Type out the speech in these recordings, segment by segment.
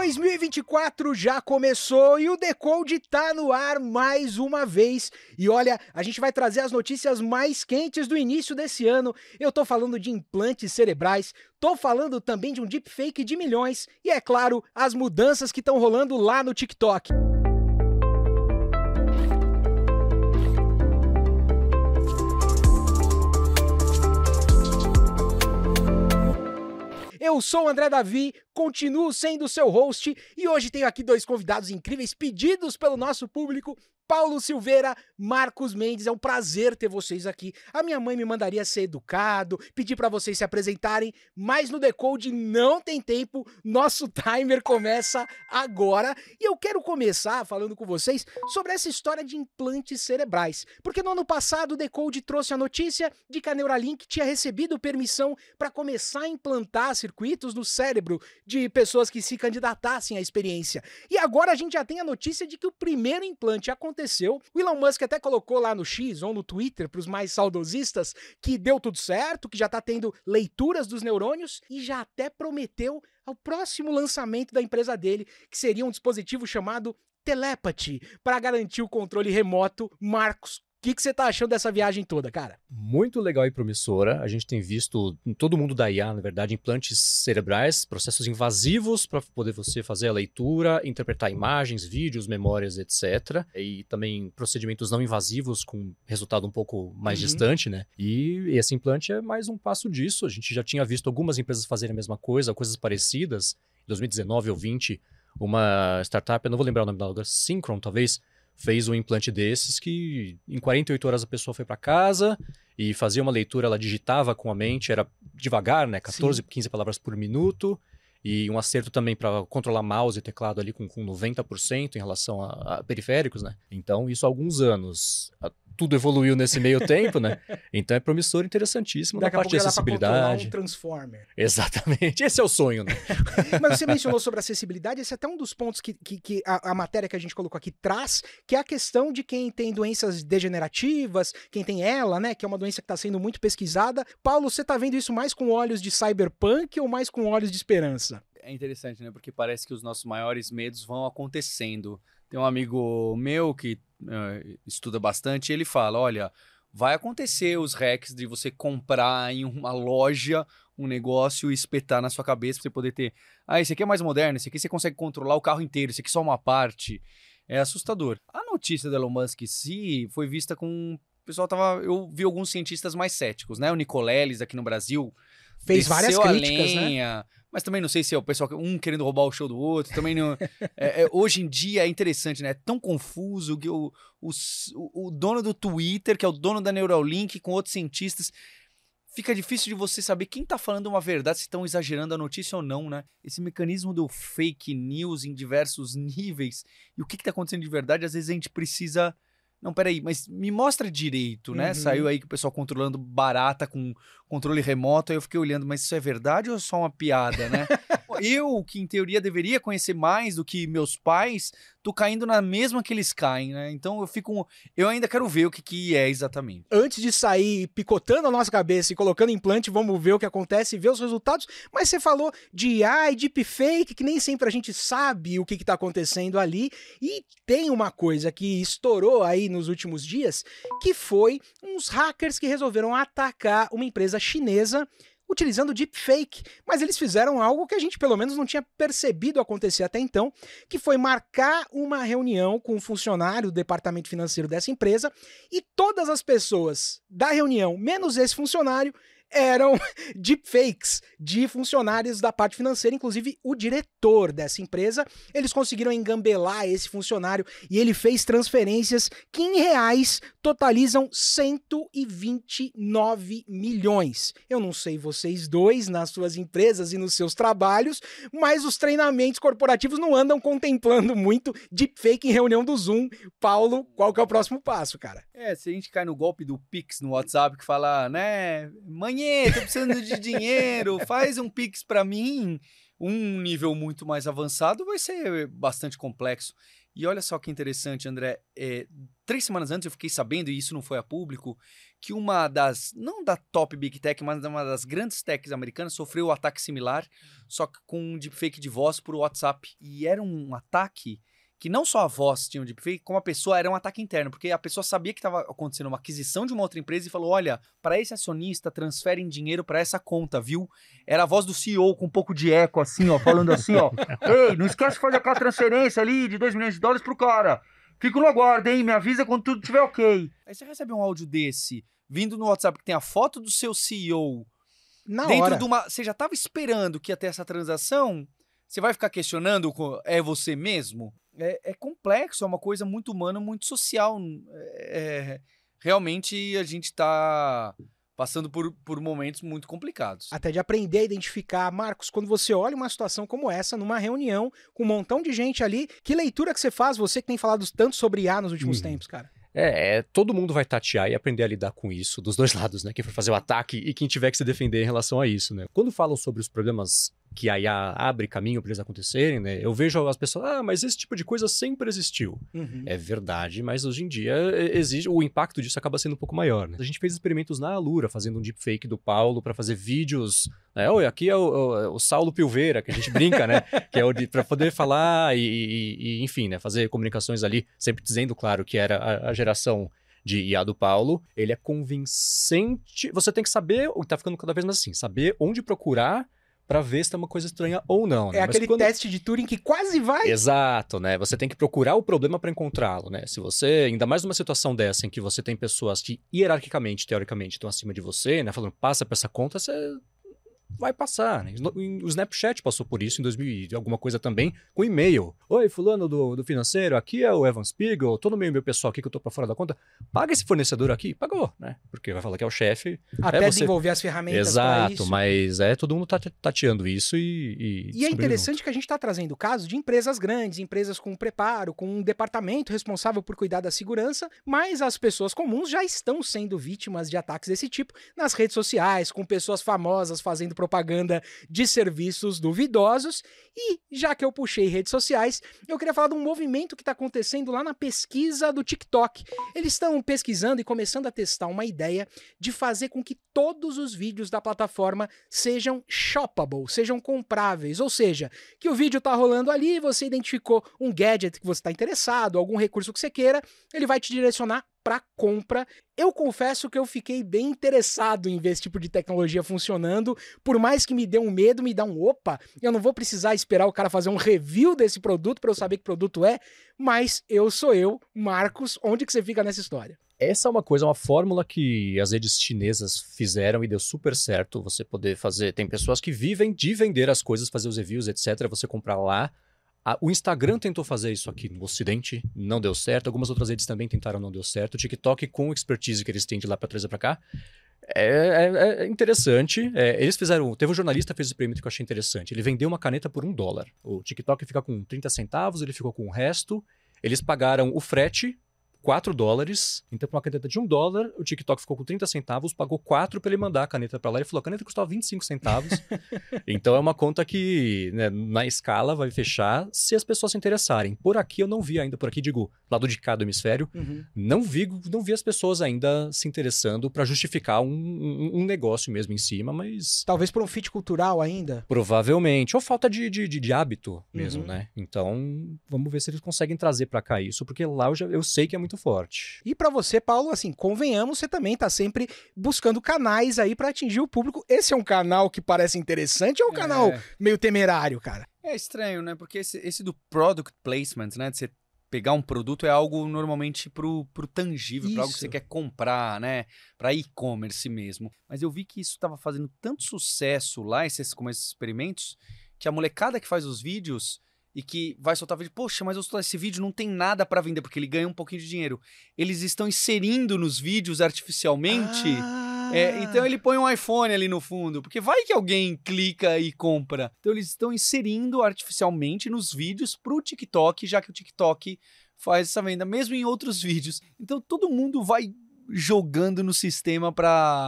2024 já começou e o Decode tá no ar mais uma vez. E olha, a gente vai trazer as notícias mais quentes do início desse ano. Eu tô falando de implantes cerebrais, tô falando também de um deepfake de milhões e, é claro, as mudanças que estão rolando lá no TikTok. Eu sou o André Davi, continuo sendo seu host e hoje tenho aqui dois convidados incríveis pedidos pelo nosso público, Paulo Silveira, Marcos Mendes. É um prazer ter vocês aqui. A minha mãe me mandaria ser educado, pedir para vocês se apresentarem, mas no Decode não tem tempo, nosso timer começa agora. E eu quero começar falando com vocês sobre essa história de implantes cerebrais, porque no ano passado o Decode trouxe a notícia de que a Neuralink tinha recebido permissão para começar a implantar circuitos no cérebro de pessoas que se candidatassem à experiência. E agora a gente já tem a notícia de que o primeiro implante aconteceu. O Elon Musk até colocou lá no X ou no Twitter, para os mais saudosistas, que deu tudo certo, que já está tendo leituras dos neurônios e já até prometeu ao próximo lançamento da empresa dele, que seria um dispositivo chamado Telepathy, para garantir o controle remoto. Marcos, o que você tá achando dessa viagem toda, cara? Muito legal e promissora. A gente tem visto em todo mundo da IA, na verdade, implantes cerebrais, processos invasivos para poder você fazer a leitura, interpretar imagens, vídeos, memórias, etc. E também procedimentos não invasivos com resultado um pouco mais distante, né? E esse implante é mais um passo disso. A gente já tinha visto algumas empresas fazerem a mesma coisa, coisas parecidas. Em 2019 ou 20, uma startup, eu não vou lembrar o nome dela agora, Synchron, talvez, fez um implante desses que em 48 horas a pessoa foi para casa e fazia uma leitura, ela digitava com a mente, era devagar, né? 14, Sim. 15 palavras por minuto. E um acerto também para controlar mouse e teclado ali com 90% em relação a periféricos, né? Então, isso há alguns anos. Tudo evoluiu nesse meio tempo, né? Então é promissor, interessantíssimo na parte de acessibilidade. Daqui a pouco dá pra controlar um Transformer. Exatamente, esse é o sonho, né? Mas você mencionou sobre acessibilidade, esse é até um dos pontos que a matéria que a gente colocou aqui traz, que é a questão de quem tem doenças degenerativas, quem tem ela, né? Que é uma doença que está sendo muito pesquisada. Paulo, você tá vendo isso mais com olhos de cyberpunk ou mais com olhos de esperança? É interessante, né? Porque parece que os nossos maiores medos vão acontecendo. Tem um amigo meu que estuda bastante e ele fala, olha, vai acontecer os hacks de você comprar em uma loja um negócio e espetar na sua cabeça pra você poder ter, esse aqui é mais moderno, esse aqui você consegue controlar o carro inteiro, esse aqui só uma parte. É assustador. A notícia do Elon Musk foi vista com... O pessoal eu vi alguns cientistas mais céticos, né? O Nicoleles aqui no Brasil fez várias críticas, né? Mas também não sei se é o pessoal querendo roubar o show do outro. Também não. Hoje em dia é interessante, né? É tão confuso que o dono do Twitter, que é o dono da Neuralink, com outros cientistas, fica difícil de você saber quem tá falando uma verdade, se estão exagerando a notícia ou não, né? Esse mecanismo do fake news em diversos níveis e o que tá acontecendo de verdade, às vezes a gente precisa... Não, peraí, mas me mostra direito, né? Saiu aí que o pessoal controlando barata com controle remoto, aí eu fiquei olhando, mas isso é verdade ou é só uma piada, né? Eu, que em teoria deveria conhecer mais do que meus pais, tô caindo na mesma que eles caem, né? Então eu ainda quero ver o que é exatamente. Antes de sair picotando a nossa cabeça e colocando implante, vamos ver o que acontece e ver os resultados. Mas você falou de IA e deepfake, que nem sempre a gente sabe o que tá acontecendo ali. E tem uma coisa que estourou aí nos últimos dias, que foi uns hackers que resolveram atacar uma empresa chinesa utilizando deepfake, mas eles fizeram algo que a gente pelo menos não tinha percebido acontecer até então, que foi marcar uma reunião com um funcionário do departamento financeiro dessa empresa e todas as pessoas da reunião, menos esse funcionário, eram deepfakes de funcionários da parte financeira, inclusive o diretor dessa empresa. Eles conseguiram engambelar esse funcionário e ele fez transferências que em reais totalizam 129 milhões. Eu não sei vocês dois nas suas empresas e nos seus trabalhos, mas os treinamentos corporativos não andam contemplando muito deepfake em reunião do Zoom. Paulo, qual que é o próximo passo, cara? Se a gente cai no golpe do Pix no WhatsApp que fala, né, manhã, tô precisando de dinheiro, faz um Pix pra mim. Um nível muito mais avançado vai ser bastante complexo. E olha só que interessante, André, 3 semanas antes eu fiquei sabendo, e isso não foi a público, que uma das, não da top Big Tech, mas uma das grandes techs americanas sofreu um ataque similar, só que com um deepfake de voz por WhatsApp. E era um ataque que não só a voz tinha um deepfake, como a pessoa era um ataque interno, porque a pessoa sabia que estava acontecendo uma aquisição de uma outra empresa e falou, olha, para esse acionista, transferem dinheiro para essa conta, viu? Era a voz do CEO com um pouco de eco, assim, ó, falando assim, ó, ei, não esquece de fazer aquela transferência ali de $2 milhões pro cara. Fico no aguardo, hein? Me avisa quando tudo estiver ok. Aí você recebe um áudio desse, vindo no WhatsApp, que tem a foto do seu CEO. Na dentro hora. de uma... Você já estava esperando que ia ter essa transação? Você vai ficar questionando, é você mesmo? É complexo, é uma coisa muito humana, muito social. Realmente a gente está passando por momentos muito complicados. Até de aprender a identificar. Marcos, quando você olha uma situação como essa, numa reunião, com um montão de gente ali, que leitura que você faz, você que tem falado tanto sobre IA nos últimos tempos, cara? Todo mundo vai tatear e aprender a lidar com isso, dos dois lados, né? Quem for fazer o ataque e quem tiver que se defender em relação a isso, né? Quando falam sobre os problemas que a IA abre caminho para eles acontecerem, né? Eu vejo as pessoas, mas esse tipo de coisa sempre existiu. Uhum. É verdade, mas hoje em dia o impacto disso acaba sendo um pouco maior, né? A gente fez experimentos na Alura, fazendo um deepfake do Paulo para fazer vídeos, né? Oi, aqui é o Saulo Pilveira, que a gente brinca, né? Que é para poder falar e, enfim, né? Fazer comunicações ali, sempre dizendo, claro, que era a geração de IA do Paulo. Ele é convincente. Você tem que saber, tá ficando cada vez mais assim, saber onde procurar para ver se tem uma coisa estranha ou não, né? É aquele teste de Turing que quase vai. Exato, né? Você tem que procurar o problema para encontrá-lo, né? Se você, ainda mais numa situação dessa em que você tem pessoas que hierarquicamente, teoricamente, estão acima de você, né? Falando, passa para essa conta, você vai passar, né? O Snapchat passou por isso em 2000 e alguma coisa também, com e-mail. Oi, fulano do financeiro, aqui é o Evan Spiegel, tô no meio meu pessoal aqui que eu tô pra fora da conta. Paga esse fornecedor aqui? Pagou, né? Porque vai falar que é o chefe. Até desenvolver as ferramentas para isso. Exato, mas todo mundo tá tateando isso e é interessante que a gente tá trazendo casos de empresas grandes, empresas com preparo, com um departamento responsável por cuidar da segurança, mas as pessoas comuns já estão sendo vítimas de ataques desse tipo nas redes sociais, com pessoas famosas fazendo propaganda de serviços duvidosos. E já que eu puxei redes sociais, eu queria falar de um movimento que está acontecendo lá na pesquisa do TikTok. Eles estão pesquisando e começando a testar uma ideia de fazer com que todos os vídeos da plataforma sejam shoppable, sejam compráveis, ou seja, que o vídeo tá rolando ali, você identificou um gadget que você está interessado, algum recurso que você queira, ele vai te direcionar para compra. Eu confesso que eu fiquei bem interessado em ver esse tipo de tecnologia funcionando, por mais que me dê um medo, me dá um opa, eu não vou precisar esperar o cara fazer um review desse produto para eu saber que produto é, mas eu sou eu, Marcos, onde que você fica nessa história? Essa é uma fórmula que as redes chinesas fizeram e deu super certo, você poder fazer, tem pessoas que vivem de vender as coisas, fazer os reviews, etc, você comprar lá. O Instagram tentou fazer isso aqui no Ocidente, não deu certo. Algumas outras redes também tentaram, não deu certo. O TikTok, com a expertise que eles têm de lá para trazer para cá, é interessante. Eles fizeram... Teve um jornalista que fez um experimento que eu achei interessante. Ele vendeu uma caneta por $1. O TikTok fica com 30 centavos, ele ficou com o resto. Eles pagaram o frete, $4. Então, para uma caneta de $1, o TikTok ficou com 30 centavos, pagou 4 para ele mandar a caneta para lá. Ele falou, a caneta custava 25 centavos. Então, é uma conta que, né, na escala, vai fechar se as pessoas se interessarem. Por aqui, eu não vi ainda, por aqui, digo, lado de cá do hemisfério, não vi as pessoas ainda se interessando para justificar um negócio mesmo em cima, mas... Talvez por um fit cultural ainda? Provavelmente. Ou falta de hábito mesmo, né? Então, vamos ver se eles conseguem trazer para cá isso, porque lá eu sei que é muito forte. E pra você, Paulo, assim, convenhamos, você também tá sempre buscando canais aí pra atingir o público. Esse é um canal que parece interessante ou é um canal meio temerário, cara? É estranho, né? Porque esse do product placement, né? De você pegar um produto é algo normalmente pro tangível, para algo que você quer comprar, né? Para e-commerce mesmo. Mas eu vi que isso tava fazendo tanto sucesso lá, esses experimentos, que a molecada que faz os vídeos e que vai soltar vídeo, poxa, mas eu soltar esse vídeo não tem nada para vender, porque ele ganha um pouquinho de dinheiro. Eles estão inserindo nos vídeos artificialmente. Então ele põe um iPhone ali no fundo, porque vai que alguém clica e compra. Então eles estão inserindo artificialmente nos vídeos pro TikTok, já que o TikTok faz essa venda, mesmo em outros vídeos. Então todo mundo vai jogando no sistema para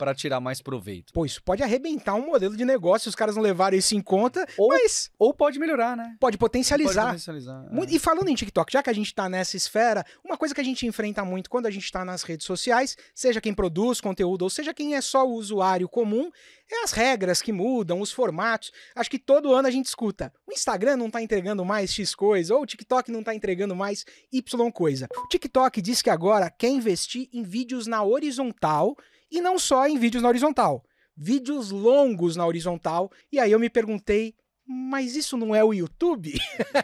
para tirar mais proveito. Pô, isso pode arrebentar um modelo de negócio se os caras não levarem isso em conta, Ou pode melhorar, né? pode potencializar. Pode potencializar. E falando em TikTok, já que a gente tá nessa esfera, uma coisa que a gente enfrenta muito quando a gente tá nas redes sociais, seja quem produz conteúdo ou seja quem é só o usuário comum, é as regras que mudam, os formatos. Acho que todo ano a gente escuta, o Instagram não tá entregando mais X coisa, ou o TikTok não tá entregando mais Y coisa. O TikTok diz que agora quer investir em vídeos na horizontal e não só em vídeos na horizontal, vídeos longos na horizontal. E aí eu me perguntei, mas isso não é o YouTube?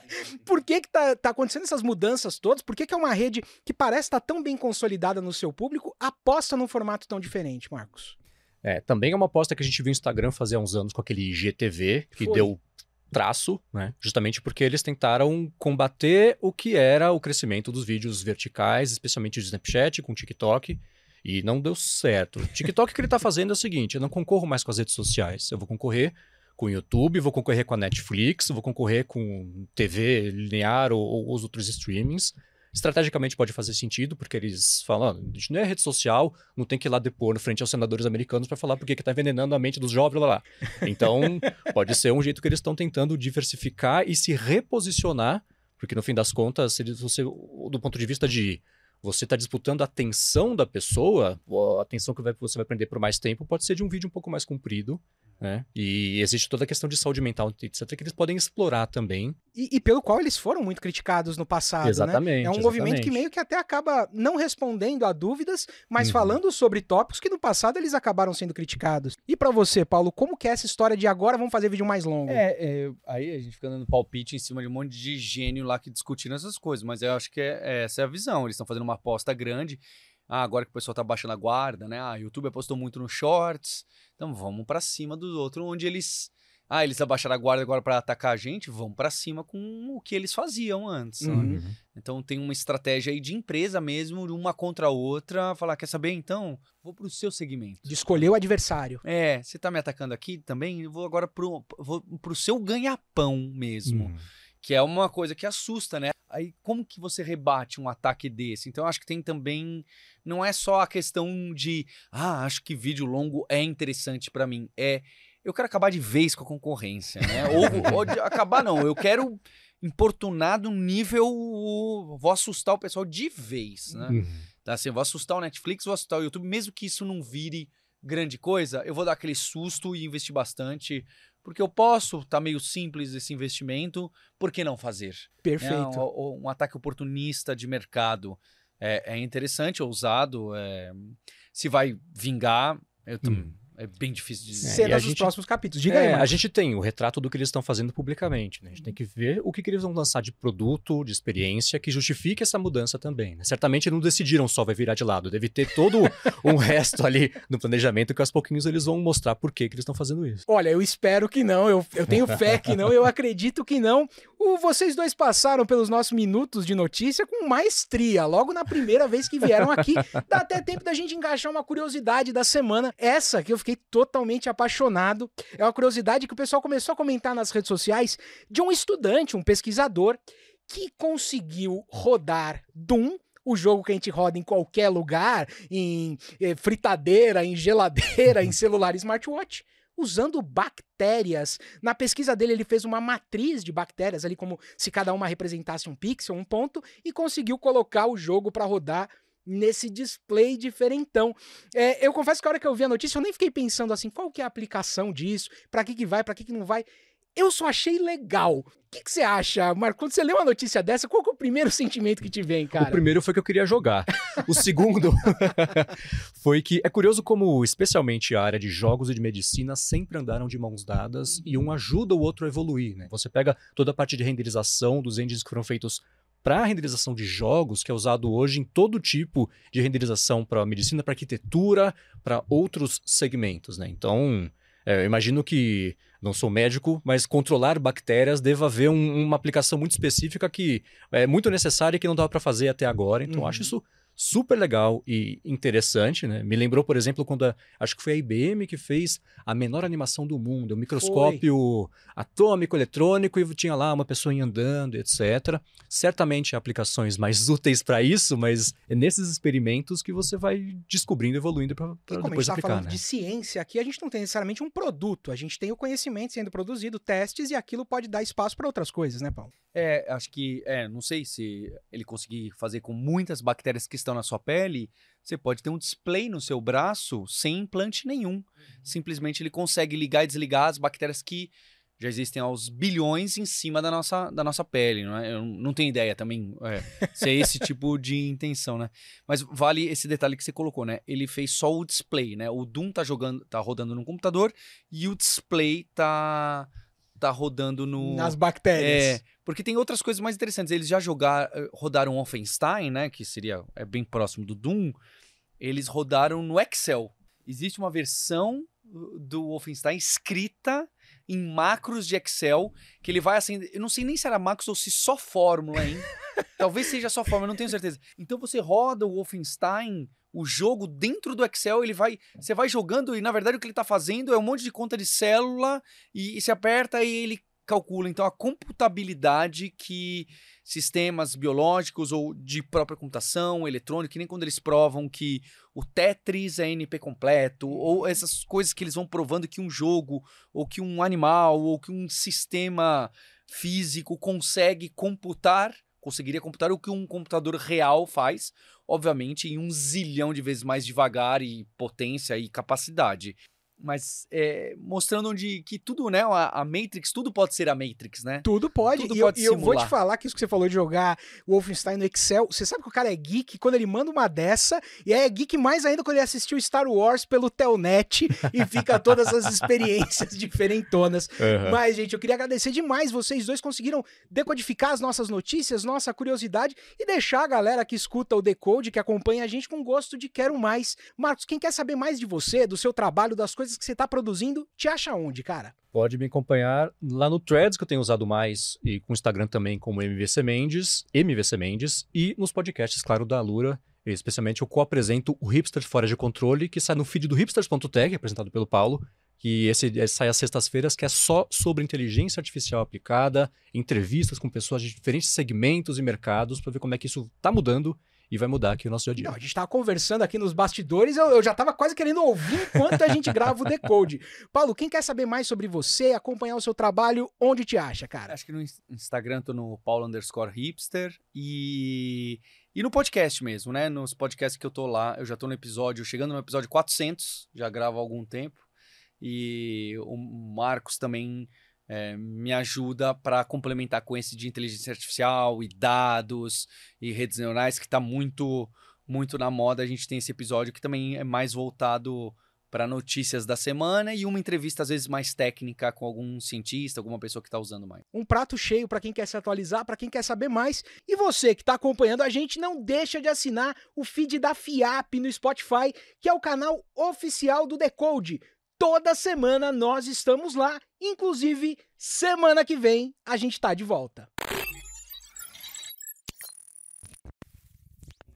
Por que tá acontecendo essas mudanças todas? Por que é uma rede que parece estar tão bem consolidada no seu público aposta num formato tão diferente, Marcos? Também é uma aposta que a gente viu o Instagram fazer há uns anos com aquele IGTV, que deu traço, né? Justamente porque eles tentaram combater o que era o crescimento dos vídeos verticais, especialmente do Snapchat com o TikTok, e não deu certo. O TikTok, o que ele tá fazendo é o seguinte, eu não concorro mais com as redes sociais, eu vou concorrer com o YouTube, vou concorrer com a Netflix, vou concorrer com TV linear ou os outros streamings. Estrategicamente pode fazer sentido, porque eles falam, a gente não é rede social, não tem que ir lá depor no frente aos senadores americanos para falar porque que tá envenenando a mente dos jovens lá. Então, pode ser um jeito que eles estão tentando diversificar e se reposicionar, porque no fim das contas, você, do ponto de vista de você está disputando a atenção da pessoa, a atenção que você vai prender por mais tempo pode ser de um vídeo um pouco mais comprido, né? E existe toda a questão de saúde mental, etc., que eles podem explorar também. E pelo qual eles foram muito criticados no passado, exatamente, né? É um movimento que meio que até acaba não respondendo a dúvidas, mas falando sobre tópicos que no passado eles acabaram sendo criticados. E pra você, Paulo, como que é essa história de agora vamos fazer vídeo mais longo? Aí a gente fica dando palpite em cima de um monte de gênio lá que discutindo essas coisas, mas eu acho que essa é a visão. Eles estão fazendo uma aposta grande. Agora que o pessoal tá baixando a guarda, né? O YouTube apostou muito no Shorts, então vamos pra cima do outro, onde eles abaixaram a guarda agora para atacar a gente, vão para cima com o que eles faziam antes. Né? Então tem uma estratégia aí de empresa mesmo, uma contra a outra, falar, quer saber então? Vou pro seu segmento. De escolher o adversário. Você tá me atacando aqui também? Eu vou agora pro seu ganha-pão mesmo. Que é uma coisa que assusta, né? Aí como que você rebate um ataque desse? Então eu acho que tem também, não é só a questão de, acho que vídeo longo é interessante para mim, eu quero acabar de vez com a concorrência, né? ou de acabar não, eu quero importunar do nível, vou assustar o pessoal de vez, né? Então, assim, eu vou assustar o Netflix, vou assustar o YouTube, mesmo que isso não vire grande coisa, eu vou dar aquele susto e investir bastante, porque eu posso, tá meio simples esse investimento, por que não fazer? Perfeito. Um ataque oportunista de mercado é interessante, ousado, se vai vingar, é bem difícil de dizer. Cenas dos próximos capítulos. Diga aí, a gente tem o retrato do que eles estão fazendo publicamente, né? A gente tem que ver o que eles vão lançar de produto, de experiência, que justifique essa mudança também, né? Certamente não decidiram só vai virar de lado. Deve ter todo um resto ali no planejamento que aos pouquinhos eles vão mostrar por que eles estão fazendo isso. Olha, eu espero que não. Eu tenho fé que não. Eu acredito que não. Vocês dois passaram pelos nossos minutos de notícia com maestria. Logo na primeira vez que vieram aqui. Dá até tempo da gente encaixar uma curiosidade da semana. Essa que eu fiquei totalmente apaixonado. É uma curiosidade que o pessoal começou a comentar nas redes sociais de um estudante, um pesquisador, que conseguiu rodar Doom, o jogo que a gente roda em qualquer lugar, em fritadeira, em geladeira, em celular e smartwatch, usando bactérias. Na pesquisa dele, ele fez uma matriz de bactérias, ali como se cada uma representasse um pixel, um ponto, e conseguiu colocar o jogo para rodar nesse display diferentão. Eu confesso que a hora que eu vi a notícia, eu nem fiquei pensando assim, qual que é a aplicação disso, pra que vai, pra que não vai. Eu só achei legal. O que você acha, Marco? Quando você lê uma notícia dessa, qual que é o primeiro sentimento que te vem, cara? O primeiro foi que eu queria jogar. O segundo foi que é curioso como, especialmente a área de jogos e de medicina, sempre andaram de mãos dadas e um ajuda o outro a evoluir, né? Você pega toda a parte de renderização dos engines que foram feitos para a renderização de jogos, que é usado hoje em todo tipo de renderização para medicina, para arquitetura, para outros segmentos, né? Então, eu imagino que, não sou médico, mas controlar bactérias deva haver uma aplicação muito específica que é muito necessária e que não dava para fazer até agora. Então, eu acho isso super legal e interessante, né? Me lembrou, por exemplo, quando acho que foi a IBM que fez a menor animação do mundo, um microscópio atômico, eletrônico, e tinha lá uma pessoa andando, etc. Certamente há aplicações mais úteis para isso, mas é nesses experimentos que você vai descobrindo, evoluindo para depois aplicar, falando né? de ciência aqui, a gente não tem necessariamente um produto, a gente tem o conhecimento sendo produzido, testes, e aquilo pode dar espaço para outras coisas, né, Paulo? Acho que, não sei se ele conseguir fazer com muitas bactérias que estão na sua pele, você pode ter um display no seu braço sem implante nenhum. Simplesmente ele consegue ligar e desligar as bactérias que já existem aos bilhões em cima da nossa pele, não é? Eu não tenho ideia também se é esse tipo de intenção, né? Mas vale esse detalhe que você colocou, né? Ele fez só o display, né? O Doom tá rodando no computador e o display tá rodando nas bactérias. Porque tem outras coisas mais interessantes. Eles já rodaram Wolfenstein, né? Que é bem próximo do Doom. Eles rodaram no Excel. Existe uma versão do Wolfenstein escrita em macros de Excel, que ele vai assim, eu não sei nem se era macros ou se só fórmula, hein? Talvez seja só fórmula, eu não tenho certeza. Então você roda o Wolfenstein, o jogo dentro do Excel, você vai jogando e na verdade o que ele tá fazendo é um monte de conta de célula e se aperta e ele calcula. Então a computabilidade que sistemas biológicos ou de própria computação, eletrônica, que nem quando eles provam que o Tetris é NP completo, ou essas coisas que eles vão provando que um jogo, ou que um animal, ou que um sistema físico conseguiria computar o que um computador real faz, obviamente em 1 zilhão de vezes mais devagar e potência e capacidade. Mas mostrando que tudo, né? A Matrix, tudo pode ser a Matrix, né? Tudo pode. Tudo e pode eu vou te simular. falar que isso que você falou de jogar Wolfenstein no Excel, você sabe que o cara é geek quando ele manda uma dessa, e é geek mais ainda quando ele assistiu Star Wars pelo Telnet e fica todas as experiências diferentonas. Uhum. Mas, gente, eu queria agradecer demais. Vocês dois conseguiram decodificar as nossas notícias, nossa curiosidade, e deixar a galera que escuta o Decode, que acompanha a gente com gosto de quero mais. Marcos, quem quer saber mais de você, do seu trabalho, das coisas que você tá produzindo, te acha onde, cara? Pode me acompanhar lá no Threads, que eu tenho usado mais, e com o Instagram também como MVC Mendes, e nos podcasts, claro, da Alura. Especialmente eu co-apresento o Hipsters Fora de Controle, que sai no feed do hipsters.tech, apresentado pelo Paulo, que esse sai às sextas-feiras, que é só sobre inteligência artificial aplicada, entrevistas com pessoas de diferentes segmentos e mercados, para ver como é que isso está mudando e vai mudar aqui o nosso dia a dia. Não, a gente tava conversando aqui nos bastidores, eu já tava quase querendo ouvir enquanto a gente grava o Decode. Paulo, quem quer saber mais sobre você, acompanhar o seu trabalho, onde te acha, cara? Acho que no Instagram tô no Paulo_Hipster e no podcast mesmo, né? Nos podcasts que eu tô lá, eu já tô chegando no episódio 400, já gravo há algum tempo. E o Marcos também me ajuda para complementar com esse de inteligência artificial e dados e redes neurais, que está muito, muito na moda. A gente tem esse episódio que também é mais voltado para notícias da semana e uma entrevista às vezes mais técnica com algum cientista, alguma pessoa que está usando mais. Um prato cheio para quem quer se atualizar, para quem quer saber mais. E você que está acompanhando a gente, não deixa de assinar o feed da FIAP no Spotify, que é o canal oficial do Decode. Toda semana nós estamos lá, inclusive semana que vem a gente tá de volta.